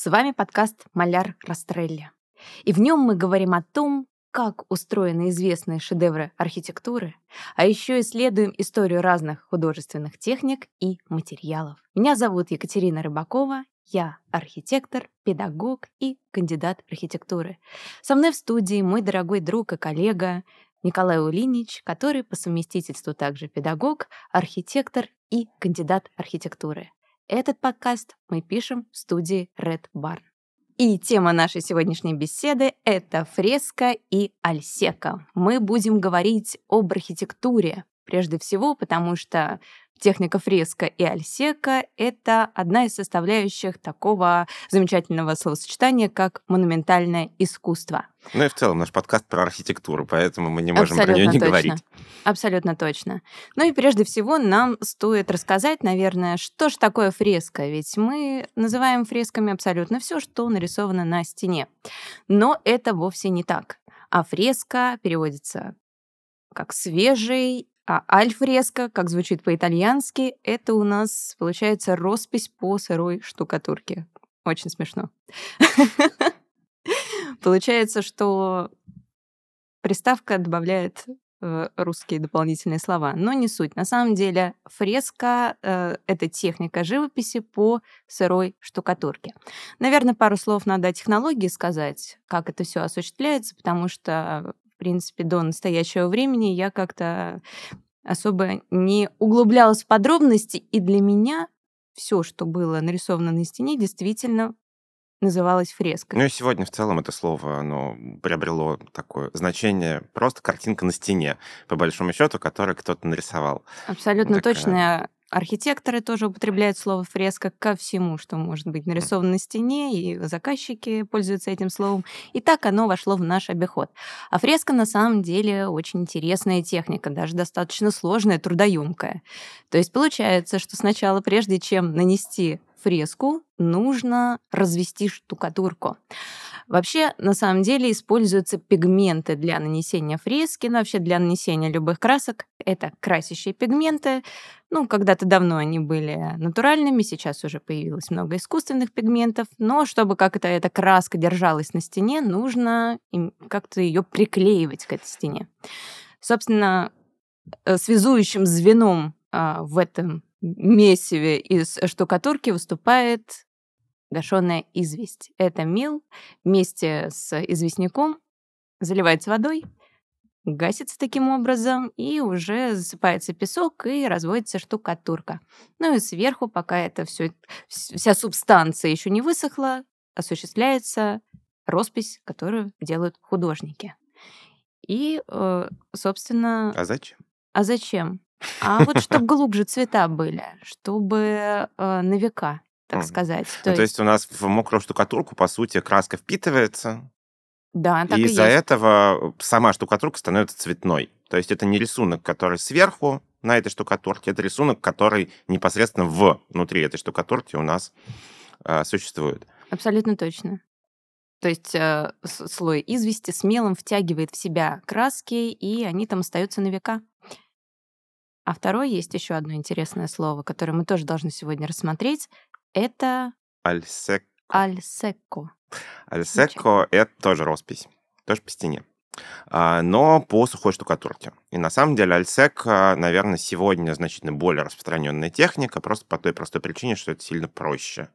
С вами подкаст «Маляр Растрелли». И в нем мы говорим о том, как устроены известные шедевры архитектуры, а еще исследуем историю разных художественных техник и материалов. Меня зовут Екатерина Рыбакова, я архитектор, педагог и кандидат архитектуры. Со мной в студии мой дорогой друг и коллега Николай Улинич, который по совместительству также педагог, архитектор и кандидат архитектуры. Этот подкаст мы пишем в студии Red Barn. И тема нашей сегодняшней беседы — это фреска и альсека. Мы будем говорить об архитектуре, прежде всего, потому что техника фреска и альсека — это одна из составляющих такого замечательного словосочетания, как монументальное искусство. Ну и в целом наш подкаст про архитектуру, поэтому мы не можем про нее не говорить. Абсолютно точно. Ну и прежде всего нам стоит рассказать, наверное, что же такое фреска, ведь мы называем фресками абсолютно все, что нарисовано на стене. Но это вовсе не так. А фреска переводится как свежий, а альфреска, как звучит по-итальянски, это у нас получается роспись по сырой штукатурке. Очень смешно. Получается, что приставка добавляет русские дополнительные слова, но не суть. На самом деле фреска — это техника живописи по сырой штукатурке. Наверное, пару слов надо о технологии сказать, как это все осуществляется, потому что, в принципе, до настоящего времени я как-то особо не углублялась в подробности, и для меня все, что было нарисовано на стене, действительно называлось фреской. Ну и сегодня в целом это слово, оно приобрело такое значение просто картинка на стене, по большому счету, которую кто-то нарисовал. Абсолютно точно. Архитекторы тоже употребляют слово фреска ко всему, что может быть нарисовано на стене, и заказчики пользуются этим словом. И так оно вошло в наш обиход. А фреска на самом деле очень интересная техника, даже достаточно сложная, трудоемкая. То есть получается, что сначала, прежде чем нанести фреску, нужно развести штукатурку. Вообще, на самом деле, используются пигменты для нанесения фрески, но вообще для нанесения любых красок. Это красящие пигменты. Когда-то давно они были натуральными, сейчас уже появилось много искусственных пигментов, но чтобы как-то эта краска держалась на стене, нужно как-то ее приклеивать к этой стене. Собственно, связующим звеном в этом месиве из штукатурки выступает гашеная известь. Это мел вместе с известняком заливается водой, гасится таким образом, и уже засыпается песок, и разводится штукатурка. Ну и сверху, пока это вся субстанция еще не высохла, осуществляется роспись, которую делают художники. И, собственно... А зачем? А зачем? А вот чтобы глубже цвета были, чтобы на века, так сказать. То есть у нас в мокрую штукатурку, по сути, краска впитывается, да, так и и из-за есть. этого сама штукатурка становится цветной. То есть это не рисунок, который сверху на этой штукатурке, это рисунок, который непосредственно внутри этой штукатурки у нас существует. Абсолютно точно. То есть слой извести с мелом втягивает в себя краски, и они там остаются на века. А второе, есть еще одно интересное слово, которое мы тоже должны сегодня рассмотреть. Это Альсеко. альсеко. Альсеко — это тоже роспись, тоже по стене, но по сухой штукатурке. И на самом деле альсеко, наверное, сегодня значительно более распространенная техника, просто по той простой причине, что это сильно проще.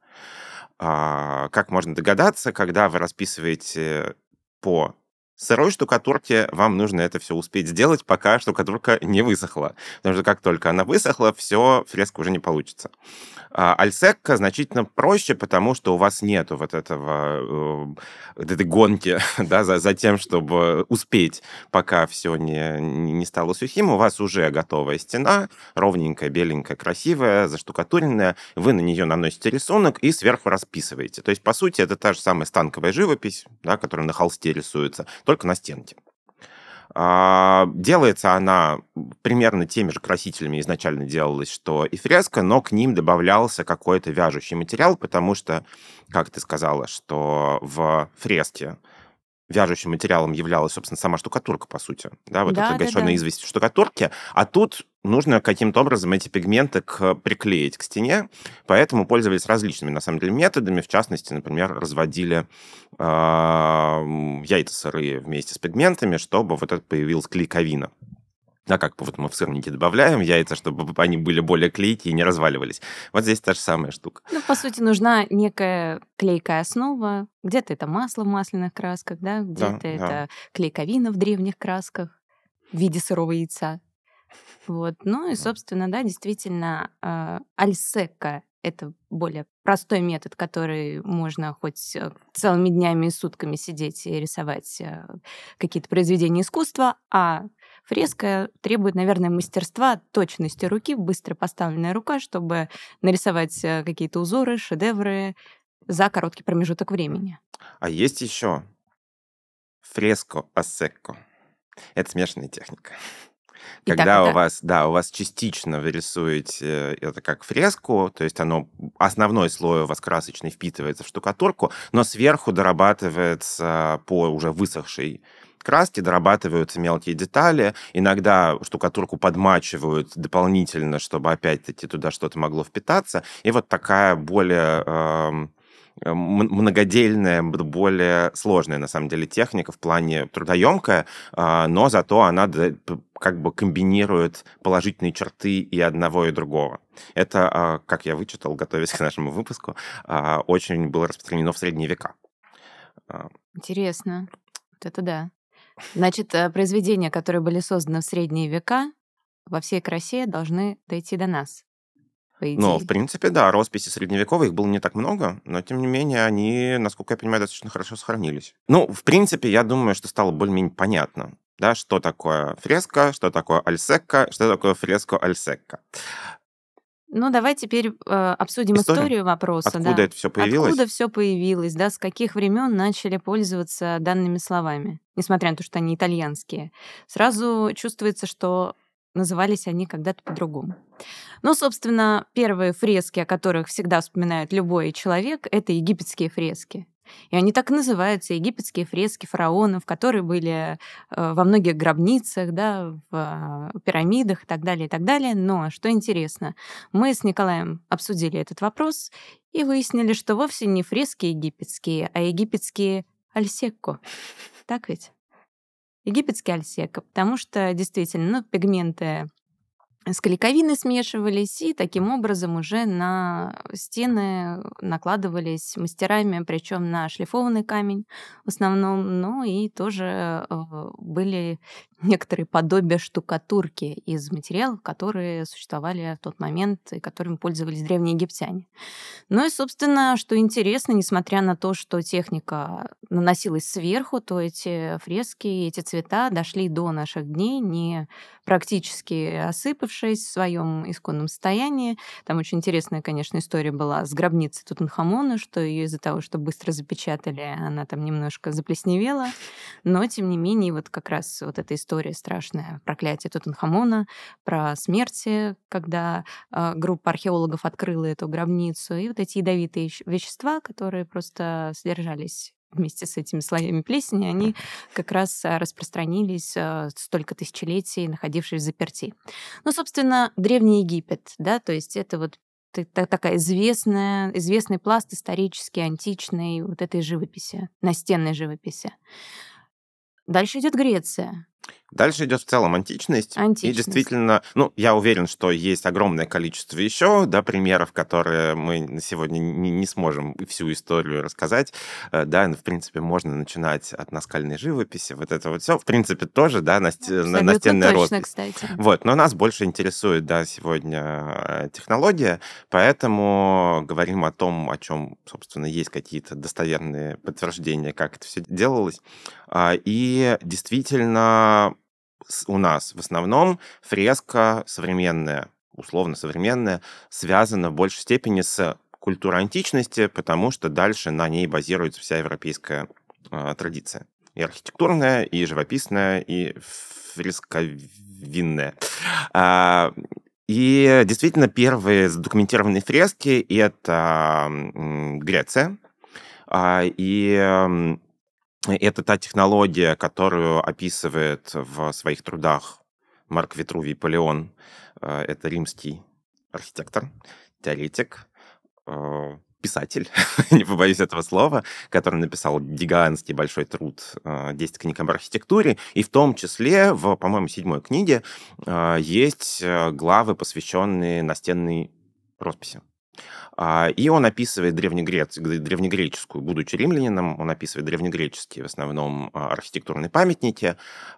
Как можно догадаться, когда вы расписываете по сырой штукатурке, вам нужно это все успеть сделать, пока штукатурка не высохла. Потому что как только она высохла, все, фреска уже не получится. Альсеко значительно проще, потому что у вас нету вот этой гонки, да, за тем, чтобы успеть, пока все не стало сухим. У вас уже готовая стена, ровненькая, беленькая, красивая, заштукатуренная. Вы на нее наносите рисунок и сверху расписываете. То есть, по сути, это та же самая станковая живопись, да, которая на холсте рисуется, только на стенке. Делается она примерно теми же красителями изначально делалась, что и фреска, но к ним добавлялся какой-то вяжущий материал, потому что, как ты сказала, что в фреске вяжущим материалом являлась, собственно, сама штукатурка, по сути. Да, вот эта гашеная известь в штукатурке. А тут нужно каким-то образом эти пигменты приклеить к стене, поэтому пользовались различными, на самом деле, методами. В частности, например, разводили яйца сырые вместе с пигментами, чтобы вот это появилась клейковина. Да, как вот мы в сырники добавляем яйца, чтобы они были более клейкие и не разваливались. Вот здесь та же самая штука. Ну, по сути, нужна некая клейкая основа. Где-то это масло в масляных красках, да, где-то это клейковина в древних красках в виде сырого яйца. Вот. Ну и, собственно, да, действительно, альсека — это более простой метод, который можно хоть целыми днями и сутками сидеть и рисовать какие-то произведения искусства, а фреска требует, наверное, мастерства, точности руки, быстро поставленная рука, чтобы нарисовать какие-то узоры, шедевры за короткий промежуток времени. А есть еще фреско ассекко. Это смешанная техника. Когда у вас частично вы рисуете это как фреску, то есть основной слой у вас красочный впитывается в штукатурку, но сверху дорабатывается по уже высохшей краске, дорабатываются мелкие детали. Иногда штукатурку подмачивают дополнительно, чтобы опять-таки туда что-то могло впитаться. И вот такая более многодельная, более сложная, на самом деле, техника в плане трудоемкая, но зато она как бы комбинирует положительные черты и одного, и другого. Это, как я вычитал, готовясь к нашему выпуску, очень было распространено в средние века. Интересно. Вот это да. Значит, произведения, которые были созданы в средние века, во всей красе должны дойти до нас. Ну, в принципе, да, росписи средневековых, их было не так много, но, тем не менее, они, насколько я понимаю, достаточно хорошо сохранились. Ну, в принципе, я думаю, что стало более-менее понятно, да, что такое фреска, что такое альсекка, что такое фреско альсекка. Ну, давай теперь обсудим историю вопроса. Откуда это все появилось? Откуда все появилось, да, с каких времен начали пользоваться данными словами, несмотря на то, что они итальянские. Сразу чувствуется, что назывались они когда-то по-другому. Ну, собственно, первые фрески, о которых всегда вспоминает любой человек, это египетские фрески. И они так и называются, египетские фрески фараонов, которые были во многих гробницах, да, в пирамидах и так далее, и так далее. Но, что интересно, мы с Николаем обсудили этот вопрос и выяснили, что вовсе не фрески египетские, а египетские альсекко. Так ведь? Египетский альсекко, потому что действительно, ну, пигменты с клейковиной смешивались, и таким образом уже на стены накладывались мастерами, причем на шлифованный камень в основном, ну и тоже были некоторые подобия штукатурки из материалов, которые существовали в тот момент и которыми пользовались древние египтяне. Ну и, собственно, что интересно, несмотря на то, что техника наносилась сверху, то эти фрески, эти цвета дошли до наших дней, не практически осыпавшись в своем исконном состоянии. Там очень интересная, конечно, история была с гробницей Тутанхамона, что ее из-за того, что быстро запечатали, она там немножко заплесневела. Но, тем не менее, вот как раз вот эта история страшная, проклятие Тутанхамона, про смерть, когда группа археологов открыла эту гробницу, и вот эти ядовитые вещества, которые просто содержались вместе с этими слоями плесени, они как раз распространились столько тысячелетий, находившись в заперти. Ну, собственно, Древний Египет, да, то есть это вот такая известный пласт исторический, античный вот этой живописи, настенной живописи. Дальше идет Греция. Дальше идет в целом античность. И действительно, ну, я уверен, что есть огромное количество еще, да, примеров, которые мы на сегодня не сможем всю историю рассказать. Да, в принципе, можно начинать от наскальной живописи, вот это вот все. В принципе, тоже, да, настенная роспись. Кстати. Вот, но нас больше интересует, да, сегодня технология, поэтому говорим о том, о чем, собственно, есть какие-то достоверные подтверждения, как это все делалось. И действительно, у нас в основном фреска современная, условно современная, связана в большей степени с культурой античности, потому что дальше на ней базируется вся европейская традиция. И архитектурная, и живописная, и фресковинная. И действительно, первые задокументированные фрески — это Греция. И это та технология, которую описывает в своих трудах Марк Витрувий Палеон — это римский архитектор, теоретик, писатель, не побоюсь этого слова, который написал гигантский большой труд «10 книг об архитектуре», и в том числе в, по-моему, 7 книге есть главы, посвященные настенной росписи. И он описывает древнегреческую, будучи римлянином, он описывает древнегреческие в основном архитектурные памятники,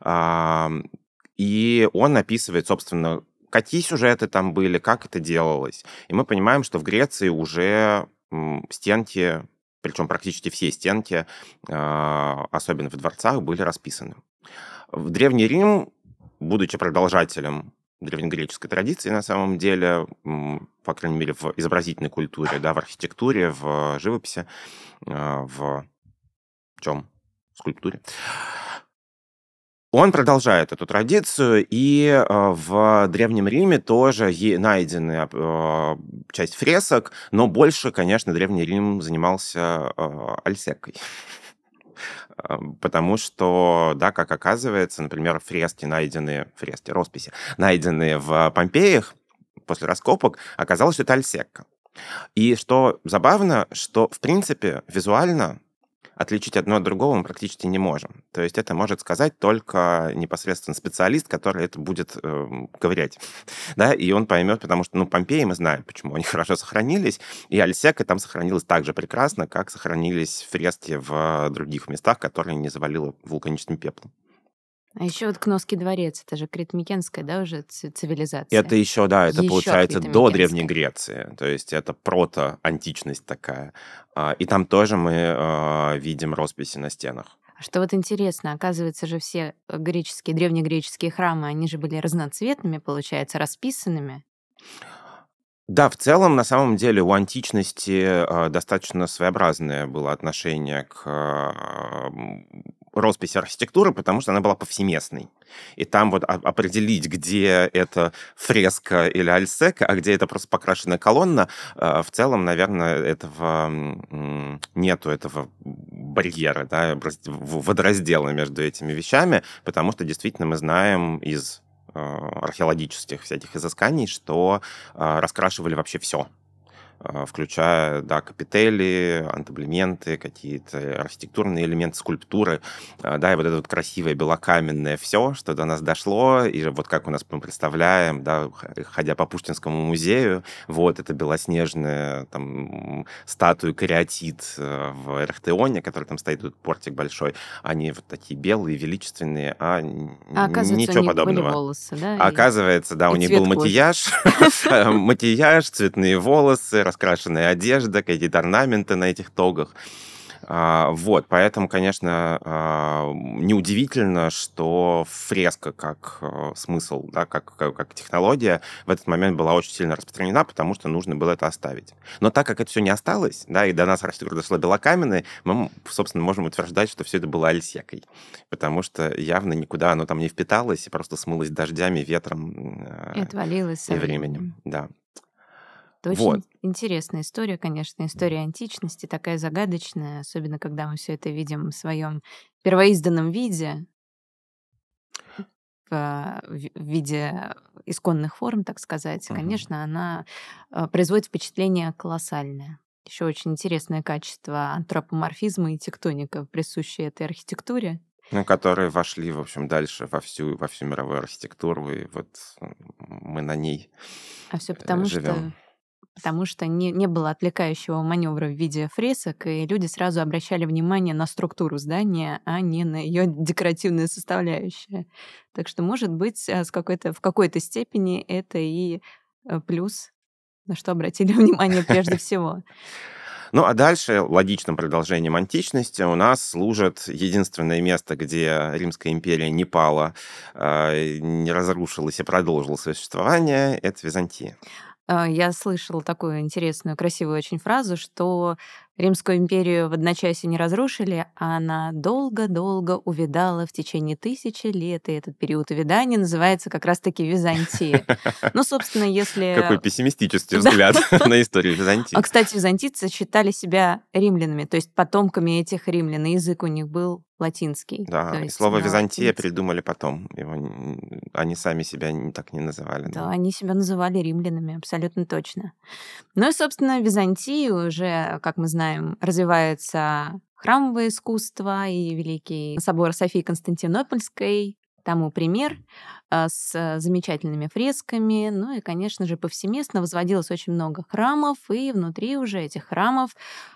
и он описывает, собственно, какие сюжеты там были, как это делалось. И мы понимаем, что в Греции уже стенки, причем практически все стенки, особенно в дворцах, были расписаны. В Древний Рим, будучи продолжателем древнегреческой традиции, на самом деле, по крайней мере, в изобразительной культуре, да, в архитектуре, в живописи, в чем? Скульптуре. Он продолжает эту традицию, и в Древнем Риме тоже найдены часть фресок, но больше, конечно, Древний Рим занимался альсекой. Потому что, да, как оказывается, например, росписи, найденные в Помпеях после раскопок, оказалось, что это альсека. И что забавно, что, в принципе, визуально отличить одно от другого мы практически не можем. То есть это может сказать только непосредственно специалист, который это будет ковырять. Да, и он поймет, потому что, Помпеи мы знаем, почему они хорошо сохранились, и альсека там сохранилась так же прекрасно, как сохранились фрески в других местах, которые не завалило вулканическим пеплом. А еще вот Кносский дворец, это же крито-микенская, да, уже цивилизация. Это еще, да, это Еще получается до крито-микенская. Древней Греции, то есть это прото-античность такая. И там тоже мы видим росписи на стенах. Что вот интересно, оказывается же все древнегреческие храмы, они же были разноцветными, получается, расписанными. Да, в целом, на самом деле, у античности достаточно своеобразное было отношение к росписи архитектуры, потому что она была повсеместной. И там вот определить, где это фреска или альсека, а где это просто покрашенная колонна, в целом, наверное, нету этого барьера, да, водораздела между этими вещами, потому что действительно мы знаем из археологических всяких изысканий, что раскрашивали вообще все, включая, да, капители, антаблементы, какие-то архитектурные элементы, скульптуры, да, и вот это вот красивое белокаменное все, что до нас дошло, и вот как у нас мы представляем, да, ходя по Пушкинскому музею, вот это белоснежная там статуя кариатид в Эрхтеоне, который там стоит, тут портик большой, они вот такие белые, величественные, ничего подобного. Были волосы, да? Оказывается, да, у них был макияж, цветные волосы, раскрашенная одежда, какие-то орнаменты на этих тогах. Вот, поэтому, конечно, неудивительно, что фреска как смысл, да, как технология в этот момент была очень сильно распространена, потому что нужно было это оставить. Но так как это все не осталось, да, и до нас архитектура дошла белокаменной, мы, собственно, можем утверждать, что все это было альсекой, потому что явно никуда оно там не впиталось и просто смылось дождями, ветром и отвалилось и временем. Да. Это очень интересная история, конечно, история античности, такая загадочная, особенно когда мы все это видим в своем первоизданном виде, в виде исконных форм, так сказать. Конечно, она производит впечатление колоссальное. Еще очень интересное качество антропоморфизма и тектоника, присущие этой архитектуре. Которые вошли, в общем, дальше во всю мировую архитектуру, и вот мы на ней все живем. Потому что не было отвлекающего маневра в виде фресок, и люди сразу обращали внимание на структуру здания, а не на ее декоративную составляющую. Так что, может быть, в какой-то степени это и плюс, на что обратили внимание прежде всего. А дальше логичным продолжением античности у нас служит единственное место, где Римская империя не пала, не разрушилась и продолжила свое существование, это Византия. Я слышала такую интересную, красивую очень фразу, что Римскую империю в одночасье не разрушили, а она долго-долго увядала в течение 1000 лет, и этот период увядания называется как раз-таки Византия. Собственно, если... Какой пессимистический взгляд на историю Византии. Кстати, византийцы считали себя римлянами, то есть потомками этих римлян, и язык у них был латинский. То Да, и есть слово на «Византия» латинице. придумали потом. Они сами себя так не называли, Да, да. они себя называли римлянами, абсолютно точно. Ну и, собственно, в Византии уже, как мы знаем, развивается храмовое искусство и Великий собор Софии Константинопольской тому пример с замечательными фресками. Ну и, конечно же, повсеместно возводилось очень много храмов, и внутри уже этих храмов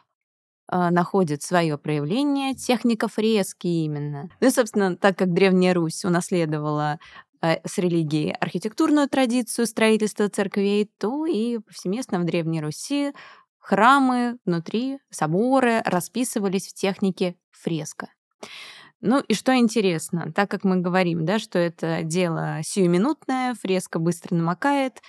находит свое проявление техника фрески именно. Ну и, собственно, так как Древняя Русь унаследовала с религией архитектурную традицию строительства церквей, то и повсеместно в Древней Руси храмы внутри, соборы расписывались в технике фреска. Ну и что интересно, так как мы говорим, да, что это дело сиюминутное, фреска быстро намокает,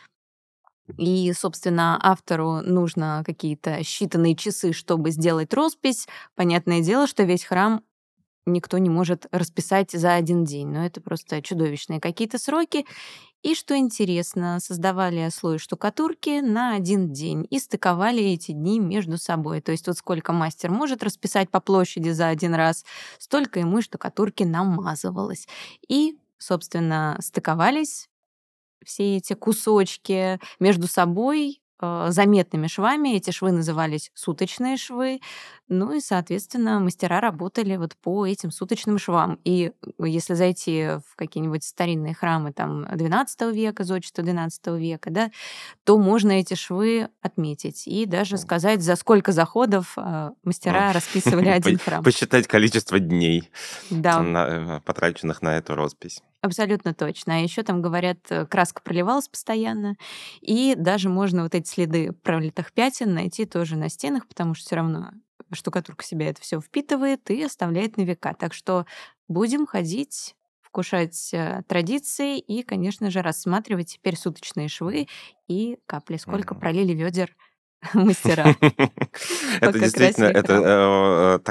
и, собственно, автору нужно какие-то считанные часы, чтобы сделать роспись. Понятное дело, что весь храм никто не может расписать за один день. Но это просто чудовищные какие-то сроки. И, что интересно, создавали слой штукатурки на один день и стыковали эти дни между собой. То есть вот сколько мастер может расписать по площади за один раз, столько ему и штукатурки намазывалось. И, собственно, стыковались все эти кусочки между собой заметными швами. Эти швы назывались суточные швы. Ну и, соответственно, мастера работали вот по этим суточным швам. И если зайти в какие-нибудь старинные храмы там, XII века, зодчества XII века, да, то можно эти швы отметить и даже сказать, за сколько заходов мастера расписывали один храм. Посчитать количество дней, Да. потраченных на эту роспись. Абсолютно точно. А еще там, говорят, краска проливалась постоянно, и даже можно вот эти следы пролитых пятен найти тоже на стенах, потому что все равно штукатурка себя это все впитывает и оставляет на века. Так что будем ходить, вкушать традиции и, конечно же, рассматривать теперь суточные швы и капли, сколько пролили ведер мастера, Это пока действительно, красили храм. это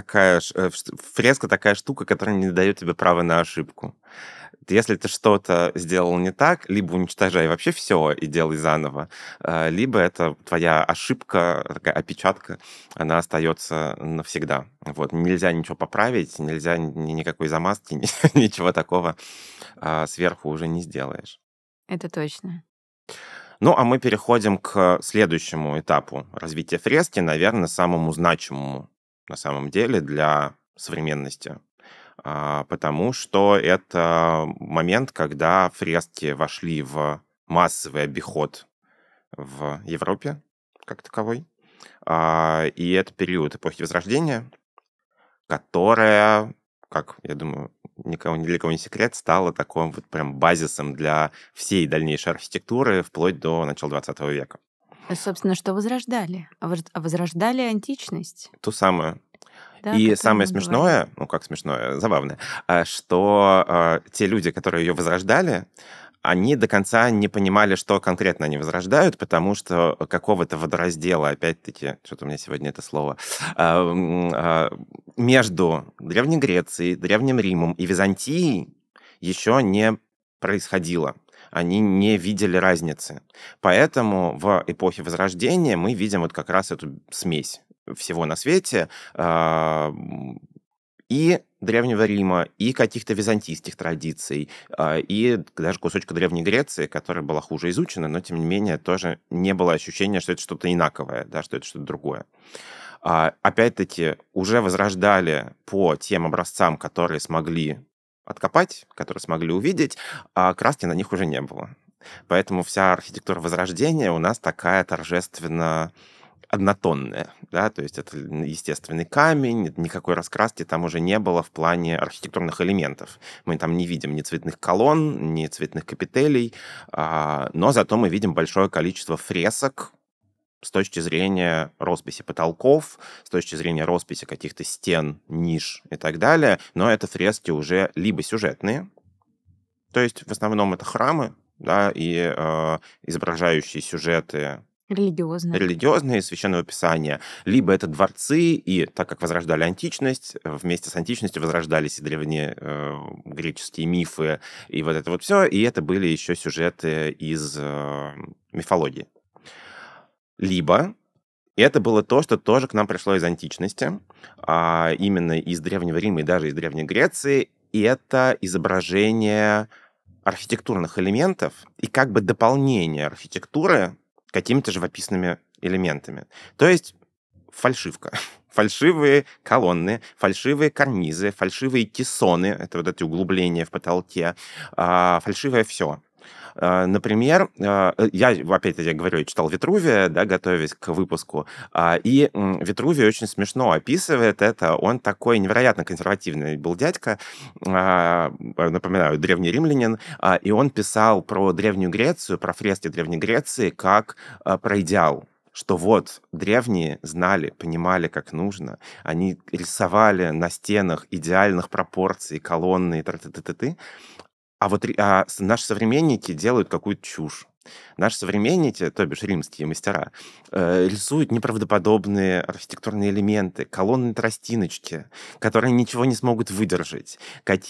фреска такая штука, которая не дает тебе права на ошибку. Если ты что-то сделал не так, либо уничтожай вообще все и делай заново, либо это твоя ошибка, такая опечатка, она остается навсегда. Вот. Нельзя ничего поправить, нельзя никакой замазки, ничего такого сверху уже не сделаешь. Это точно. Ну, а мы переходим к следующему этапу развития фрески, наверное, самому значимому на самом деле для современности. Потому что это момент, когда фрески вошли в массовый обиход в Европе как таковой. И это период эпохи Возрождения, которая, как, я думаю, ни для кого не секрет, стала таким вот прям базисом для всей дальнейшей архитектуры вплоть до начала 20 века. Собственно, что возрождали? Возрождали античность. Ту самую. Да, о И которой самое мы говорим. смешное, ну как смешное, забавное, что те люди, которые ее возрождали, они до конца не понимали, что конкретно они возрождают, потому что какого-то водораздела, опять-таки, что-то у меня сегодня это слово, между Древней Грецией, Древним Римом и Византией еще не происходило. Они не видели разницы. Поэтому в эпохе Возрождения мы видим вот как раз эту смесь всего на свете, и Древнего Рима, и каких-то византийских традиций, и даже кусочка Древней Греции, которая была хуже изучена, но, тем не менее, тоже не было ощущения, что это что-то инаковое, да, что это что-то другое. Опять-таки, уже возрождали по тем образцам, которые смогли откопать, которые смогли увидеть, а краски на них уже не было. Поэтому вся архитектура Возрождения у нас такая торжественно однотонная, да, то есть это естественный камень, никакой раскраски там уже не было в плане архитектурных элементов. Мы там не видим ни цветных колонн, ни цветных капителей, но зато мы видим большое количество фресок с точки зрения росписи потолков, с точки зрения росписи каких-то стен, ниш и так далее, но это фрески уже либо сюжетные, то есть в основном это храмы, да, и изображающие сюжеты Религиозные. религиозные, священного писания, либо это дворцы, и так как возрождали античность, вместе с античностью возрождались и древние греческие мифы, и вот это вот все, и это были еще сюжеты из мифологии. Либо, И это было то, что тоже к нам пришло из античности, именно из Древнего Рима и даже из Древней Греции. И это изображение архитектурных элементов и как бы дополнение архитектуры какими-то живописными элементами. То есть фальшивка. Фальшивые колонны, фальшивые карнизы, фальшивые кессоны, это вот эти углубления в потолке, фальшивое все. Например, я, опять-таки, я говорю, я читал Витрувия, да, готовясь к выпуску, и Витрувий очень смешно описывает это. Он такой невероятно консервативный был дядька, напоминаю, древний римлянин, и он писал про Древнюю Грецию, про фрески Древней Греции, как про идеал. Что вот древние знали, понимали, как нужно. Они рисовали на стенах идеальных пропорций, колонны и т-т-т-т-т. А вот наши современники делают какую-то чушь. Наши современники, то бишь римские мастера, рисуют неправдоподобные архитектурные элементы, колонны тростиночки, которые ничего не смогут выдержать.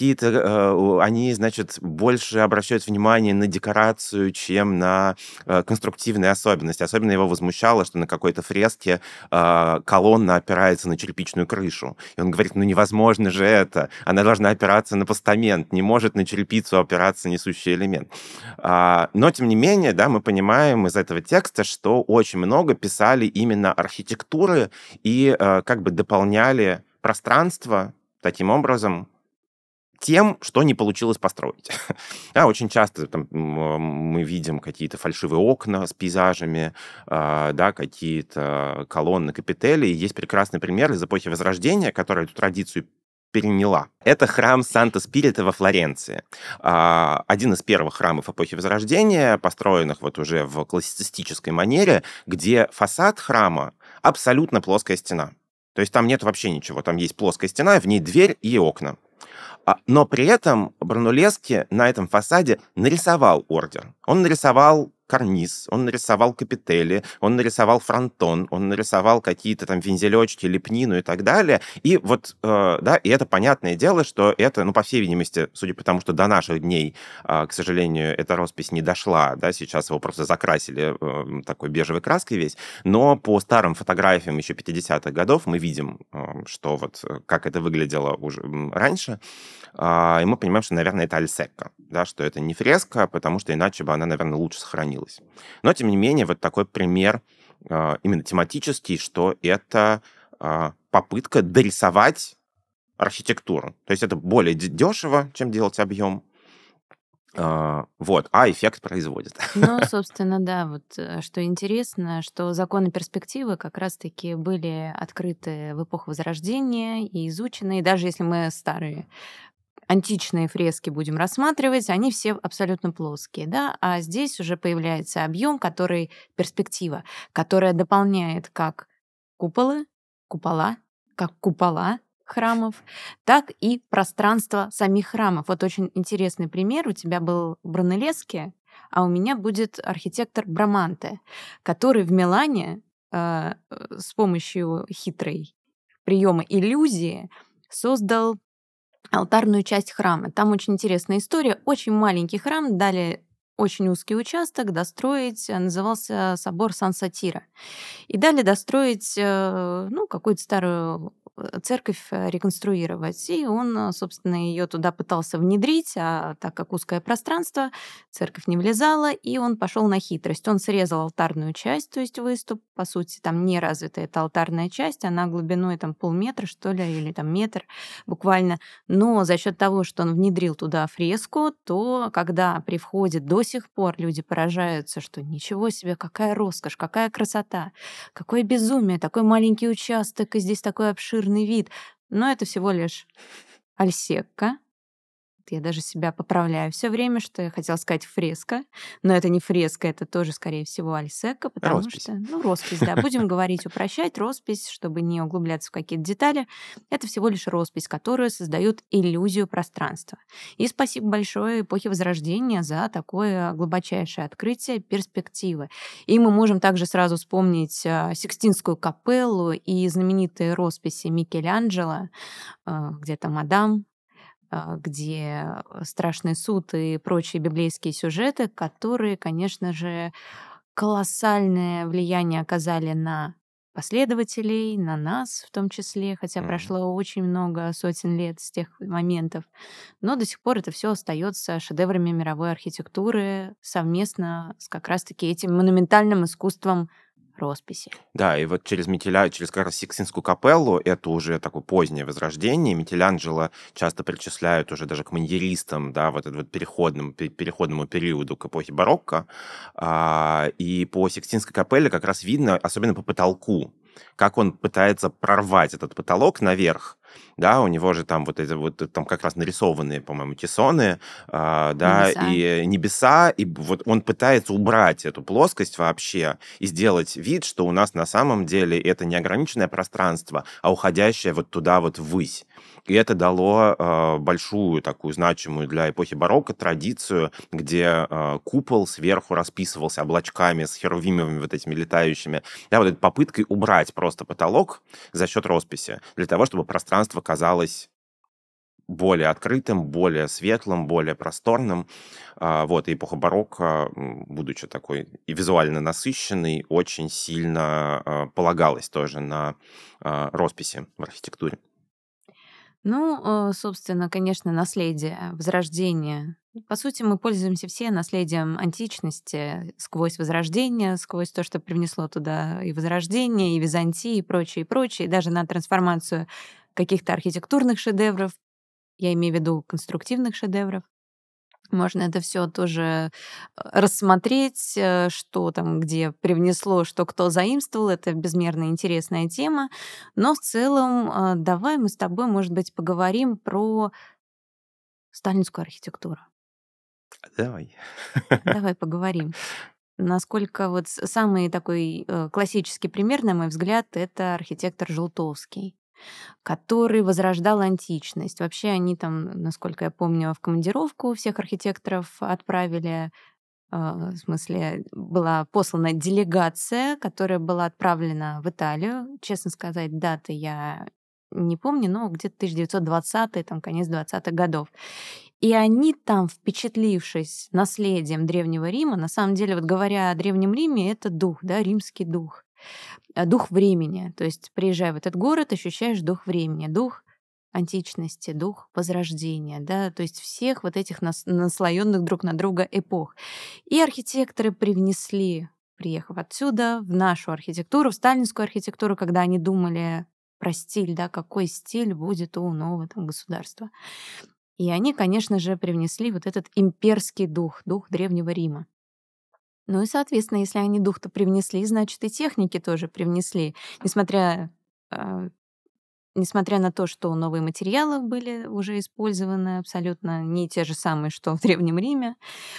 Они, значит, больше обращают внимание на декорацию, чем на конструктивные особенности. Особенно его возмущало, что на какой-то фреске колонна опирается на черепичную крышу. И он говорит, ну невозможно же это. Она должна опираться на постамент, не может на черепицу опираться несущий элемент. Но, тем не менее, да, мы понимаем из этого текста, что очень много писали именно архитектуры и как бы дополняли пространство таким образом тем, что не получилось построить. Да, очень часто там, мы видим какие-то фальшивые окна с пейзажами, да, какие-то колонны, капители. И есть прекрасный пример из эпохи Возрождения, который эту традицию переняла. Это храм Санта-Спирита во Флоренции. Один из первых храмов эпохи Возрождения, построенных вот уже в классицистической манере, где фасад храма абсолютно плоская стена. То есть там нет вообще ничего. Там есть плоская стена, в ней дверь и окна. Но при этом Брунеллески на этом фасаде нарисовал ордер. Он нарисовал карниз, он нарисовал капители, он нарисовал фронтон, он нарисовал какие-то там вензелечки, лепнину и так далее. И вот, да, и это понятное дело, что это, ну, по всей видимости, судя по тому, что до наших дней, к сожалению, эта роспись не дошла, да, сейчас его просто закрасили такой бежевой краской весь, но по старым фотографиям еще 50-х годов мы видим, что вот как это выглядело уже раньше, и мы понимаем, что, наверное, это альсекка, да, что это не фреска, потому что иначе бы она, наверное, лучше сохранилась. Но, тем не менее, вот такой пример именно тематический, что это попытка дорисовать архитектуру. То есть это более дешево, чем делать объем, вот, а эффект производит. Ну, собственно, да, вот что интересно, что законы перспективы как раз-таки были открыты в эпоху Возрождения и изучены. И даже если мы старые античные фрески будем рассматривать, они все абсолютно плоские, да, а здесь уже появляется объем, который перспектива, которая дополняет как купола, как купола храмов, так и пространство самих храмов. Вот очень интересный пример. У тебя был Брунеллески, а у меня будет архитектор Браманте, который в Милане с помощью хитрой приема иллюзии создал алтарную часть храма. Там очень интересная история. Очень маленький храм, дали очень узкий участок достроить, назывался собор Сан-Сатира. И дали достроить, ну, какую-то старую церковь реконструировать. И он, собственно, ее туда пытался внедрить, а так как узкое пространство, церковь не влезала, и он пошел на хитрость. Он срезал алтарную часть, то есть выступ, по сути, там не развита эта алтарная часть, она глубиной там полметра, что ли, или там метр буквально. Но за счет того, что он внедрил туда фреску, то когда при входе до сих пор люди поражаются, что ничего себе, какая роскошь, какая красота, какое безумие, такой маленький участок, и здесь такой обширный вид. Но это всего лишь альсекка. Я даже себя поправляю все время, что я хотела сказать фреска, но это не фреска, это тоже, скорее всего, альсека, потому Роспись. что, ну, роспись, да, будем говорить, упрощать роспись, чтобы не углубляться в какие-то детали. Это всего лишь роспись, которая создает иллюзию пространства. И спасибо большое эпохе Возрождения за такое глубочайшее открытие перспективы. И мы можем также сразу вспомнить Сикстинскую капеллу и знаменитые росписи Микеланджело, где там Адам, где страшный суд и прочие библейские сюжеты, которые, конечно же, колоссальное влияние оказали на последователей, на нас в том числе, хотя Мгм. прошло очень много сотен лет с тех моментов. Но до сих пор это все остается шедеврами мировой архитектуры совместно с как раз-таки этим монументальным искусством росписи. Да, и вот через как раз Сикстинскую капеллу, это уже такое позднее возрождение. Микеланджело часто причисляют уже даже к маньеристам, да, вот это вот переходному периоду к эпохе барокко. И по Сикстинской капелле как раз видно, особенно по потолку, как он пытается прорвать этот потолок наверх. Да, у него же там вот эти вот там как раз нарисованные, по-моему, кессоны, да, Небеса. и небеса, и вот он пытается убрать эту плоскость вообще и сделать вид, что у нас на самом деле это не ограниченное пространство, а уходящее вот туда вот ввысь. И это дало большую такую значимую для эпохи барокко традицию, где купол сверху расписывался облачками с херувимовыми вот этими летающими. Да, вот этой попыткой убрать просто потолок за счет росписи, для того, чтобы пространство казалось более открытым, более светлым, более просторным. Вот, и эпоха барокко, будучи такой и визуально насыщенной, очень сильно полагалась тоже на росписи в архитектуре. Ну, собственно, конечно, наследие Возрождения. По сути, мы пользуемся все наследием античности сквозь Возрождение, сквозь то, что привнесло туда и Возрождение, и Византия, и прочее, и прочее, и даже на трансформацию каких-то архитектурных шедевров, я имею в виду конструктивных шедевров. Можно это все тоже рассмотреть, что там где привнесло, что кто заимствовал. Это безмерно интересная тема. Но в целом, давай мы с тобой, может быть, поговорим про сталинскую архитектуру. Давай. Давай поговорим. Насколько вот самый такой классический пример, на мой взгляд, это архитектор Желтовский, который возрождал античность. Вообще они там, насколько я помню, в командировку всех архитекторов отправили. В смысле, была послана делегация, которая была отправлена в Италию. Честно сказать, даты я не помню, но где-то 1920-е, там, конец 20-х годов. И они там, впечатлившись наследием Древнего Рима, на самом деле, вот говоря о Древнем Риме, это дух, да, римский дух, дух времени. То есть, приезжая в этот город, ощущаешь дух времени, дух античности, дух возрождения, да, то есть всех вот этих наслоенных друг на друга эпох. И архитекторы привнесли, приехав отсюда, в нашу архитектуру, в сталинскую архитектуру, когда они думали про стиль, да, какой стиль будет у нового там государства. И они, конечно же, привнесли вот этот имперский дух, дух Древнего Рима. Ну и, соответственно, если они дух-то привнесли, значит, и техники тоже привнесли. Несмотря а, Несмотря на то, что новые материалы были уже использованы, абсолютно не те же самые, что в Древнем Риме,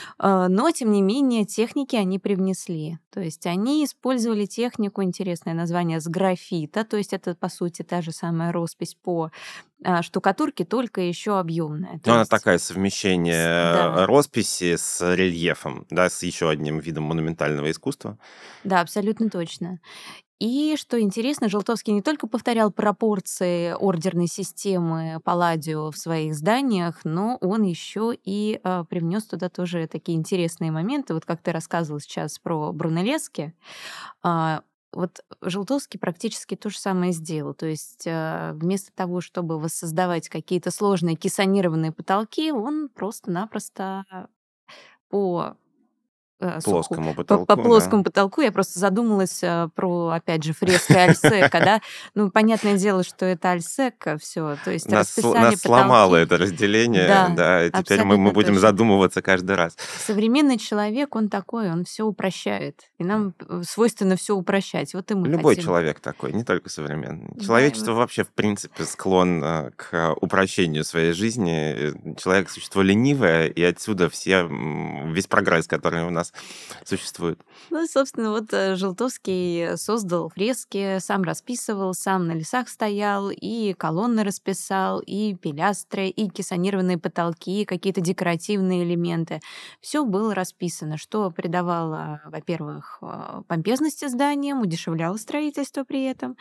но, тем не менее, техники они привнесли. То есть они использовали технику, интересное название, с графита, то есть это, по сути, та же самая роспись по штукатурке, только еще объемная. То Ну, она есть, такая совмещение да, росписи с рельефом, да, с еще одним видом монументального искусства. да, абсолютно точно. И, что интересно, Желтовский не только повторял пропорции ордерной системы Палладио в своих зданиях, но он еще и привнес туда тоже такие интересные моменты. Вот как ты рассказывал сейчас про Брунеллески, а, вот Желтовский практически то же самое сделал. То есть вместо того, чтобы воссоздавать какие-то сложные кессонированные потолки, он просто-напросто по Плоскому по потолку, да. плоскому потолку. Я просто задумалась, про, опять же, фрески Альсека, да. Ну, понятное дело, что это Альсека все, то есть расписали Нас сломало потолки. это разделение, Да, да, и теперь мы абсолютно будем точно. задумываться каждый раз. Современный человек, он такой, он все упрощает. И нам, свойственно все упрощать. Вот и мы Любой хотим. человек такой, не только современный. Да, и Человечество вот вообще, в принципе, склон к упрощению своей жизни. Человек — существо ленивое, и отсюда весь прогресс, который у нас существует. ну, и, собственно, вот Желтовский создал фрески, сам расписывал, сам на лесах стоял, и колонны расписал, и пилястры, и кессонированные потолки, и какие-то декоративные элементы. Все было расписано, что придавало, во-первых, помпезности зданиям, удешевляло строительство при этом.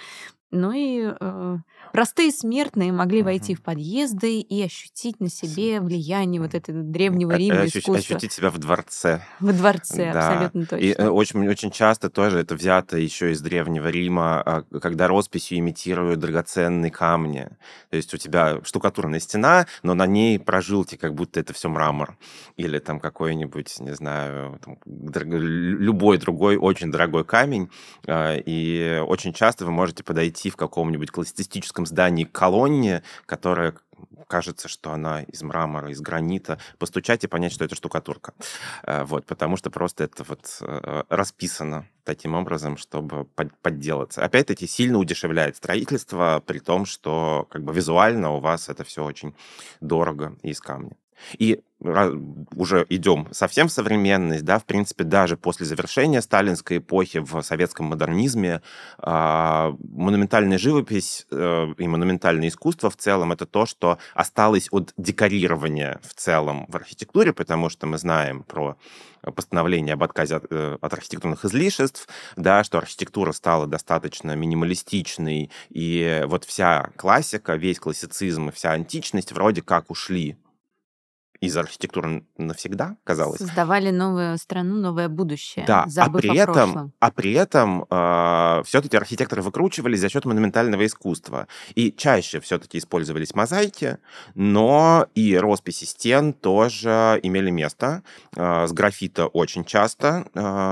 Ну и простые смертные могли войти Мгм. в подъезды и ощутить на себе влияние вот этого древнего Рима искусства. Ощутить себя в дворце. Во дворце, Да. абсолютно И точно. очень, очень часто тоже это взято еще из Древнего Рима, когда росписью имитируют драгоценные камни. То есть у тебя штукатурная стена, но на ней прожилки, как будто это все мрамор. Или там какой-нибудь, не знаю, там, любой другой очень дорогой камень. И очень часто вы можете подойти в каком-нибудь классицистическом здании к колонне, которая кажется, что она из мрамора, из гранита, постучать и понять, что это штукатурка. Вот, потому что просто это вот расписано таким образом, чтобы подделаться. Опять-таки, сильно удешевляет строительство, при том, что как бы визуально у вас это все очень дорого и из камня. И уже идем совсем в современность, да, в принципе, даже после завершения сталинской эпохи в советском модернизме монументальная живопись и монументальное искусство в целом это то, что осталось от декорирования в целом в архитектуре, потому что мы знаем про постановление об отказе от архитектурных излишеств, да, что архитектура стала достаточно минималистичной, и вот вся классика, весь классицизм и вся античность вроде как ушли из архитектуры навсегда, казалось. Создавали новую страну, новое будущее, Да, забыв о прошлом. при этом все-таки архитекторы выкручивались за счет монументального искусства. И чаще все-таки использовались мозаики, но и росписи стен тоже имели место. С графита очень часто,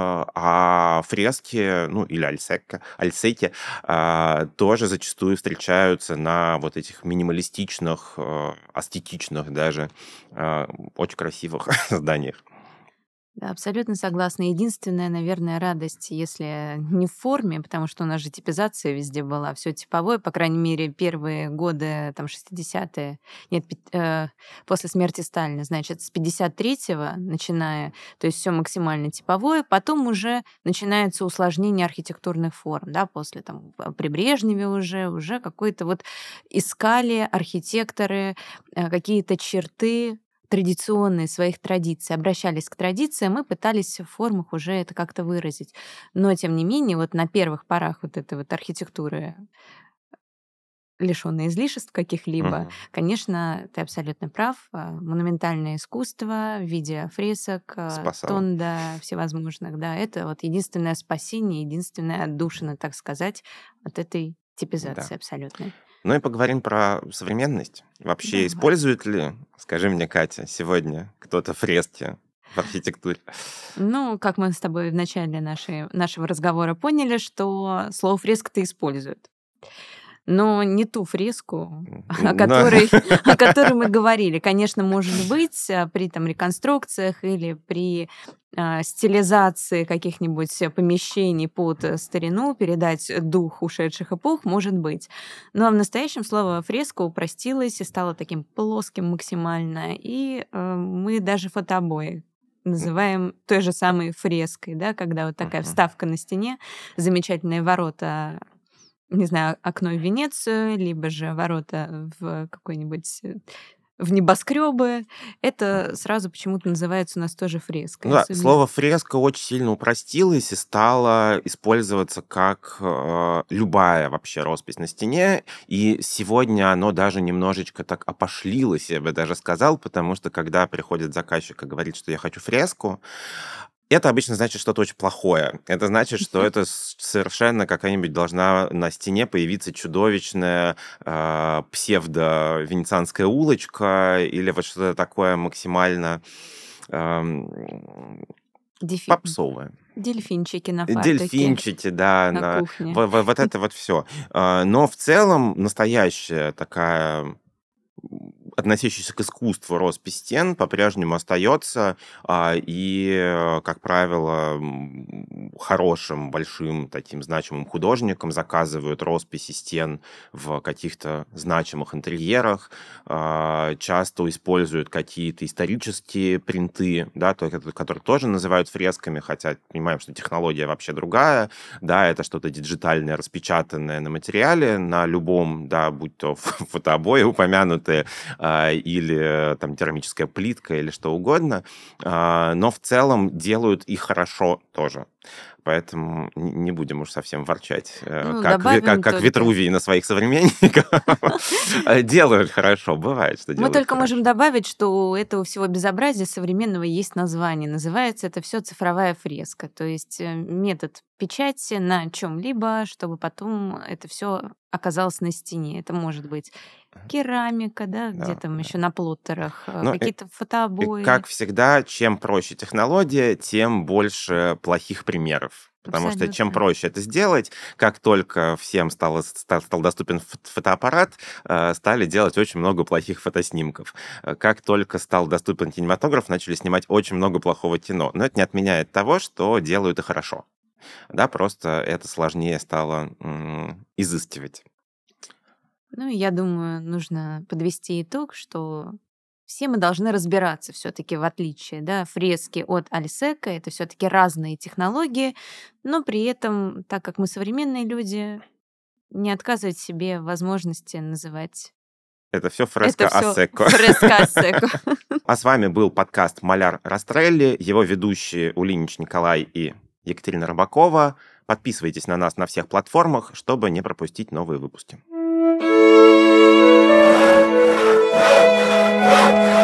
а фрески, ну или альсеки, тоже зачастую встречаются на вот этих минималистичных, аскетичных даже, очень красивых зданиях. Да, абсолютно согласна. Единственная, наверное, радость, если не в форме, потому что у нас же типизация везде была, все типовое, по крайней мере, первые годы, там, 60-е, нет, после смерти Сталина, значит, с 53-го начиная, то есть все максимально типовое, потом уже начинается усложнение архитектурных форм, да, после там при Брежневе уже какой-то вот искали архитекторы какие-то черты традиционные своих традиций, обращались к традициям и пытались в формах уже это как-то выразить. Но, тем не менее, вот на первых порах вот этой вот архитектуры, лишённой излишеств каких-либо, Мгм. конечно, ты абсолютно прав. Монументальное искусство в виде фресок, Спасало. тонда всевозможных, да, это вот единственное спасение, единственная отдушина, так сказать, от этой Да. типизации абсолютной. Ну и поговорим про современность. Вообще Давай. использует ли, скажи мне, Катя, сегодня кто-то фрески в архитектуре? Ну, как мы с тобой в начале нашего разговора поняли, что слово «фреска»-то используют. Но не ту фреску, о Но которой, о которой мы говорили. Конечно, может быть, при там, реконструкциях или при стилизации каких-нибудь помещений под старину, передать дух ушедших эпох, может быть. Но в настоящем слово «фреска» упростилось и стало таким плоским максимально. И мы даже фотобои называем той же самой фреской, да, когда вот такая Мгм. вставка на стене, замечательные ворота, не знаю, окно в Венецию, либо же ворота в какой-нибудь в небоскребы. Это сразу почему-то называется у нас тоже Ну фреской. да, Особенно слово фреска очень сильно упростилось и стало использоваться как любая вообще роспись на стене. И сегодня оно даже немножечко так опошлилось, я бы даже сказал, потому что когда приходит заказчик и говорит, что я хочу фреску, это обычно значит что-то очень плохое. Это значит, что это совершенно какая-нибудь должна на стене появиться чудовищная псевдо-венецианская улочка или вот что-то такое максимально ам, дефи- попсовое. дельфинчики на фартуке, Дельфинчики, да, на кухне. вот это вот все. Но в целом настоящая такая относящийся к искусству роспись стен по-прежнему остается, как правило, хорошим, большим, таким значимым художникам заказывают росписи стен в каких-то значимых интерьерах, часто используют какие-то исторические принты, да, которые тоже называют фресками, хотя понимаем, что технология вообще другая, да, это что-то диджитальное, распечатанное на материале, на любом, да, будь то фотообои упомянутые, или там керамическая плитка или что угодно, но в целом делают их хорошо тоже. Поэтому не будем уж совсем ворчать, Ну, как добавим только... Витрувий на своих современников. Делают хорошо, бывает, что Мы делают только хорошо. можем добавить, что у этого всего безобразия современного есть название. Называется это все цифровая фреска, то есть метод печати на чем-либо, чтобы потом это все оказалось на стене. Это может быть керамика, да, где Да, там да. еще на плоттерах, Ну, какие-то и фотообои. как всегда, чем проще технология, тем больше плохих примеров. Потому что чем Абсолютно. проще это сделать, как только всем стал доступен фотоаппарат, стали делать очень много плохих фотоснимков. Как только стал доступен кинематограф, начали снимать очень много плохого кино. Но это не отменяет того, что делают и хорошо. Да, просто это сложнее стало изыскивать. Ну, и я думаю, нужно подвести итог, что все мы должны разбираться все-таки в отличие, да, фрески от альсека, это все-таки разные технологии, но при этом, так как мы современные люди, не отказывать себе в возможности называть Это все это фреска все Ассеко. фреска альсеко. А с вами был подкаст «Маляр Растрелли», его ведущие Улинич Николай и Екатерина Рыбакова. Подписывайтесь на нас на всех платформах, чтобы не пропустить новые выпуски.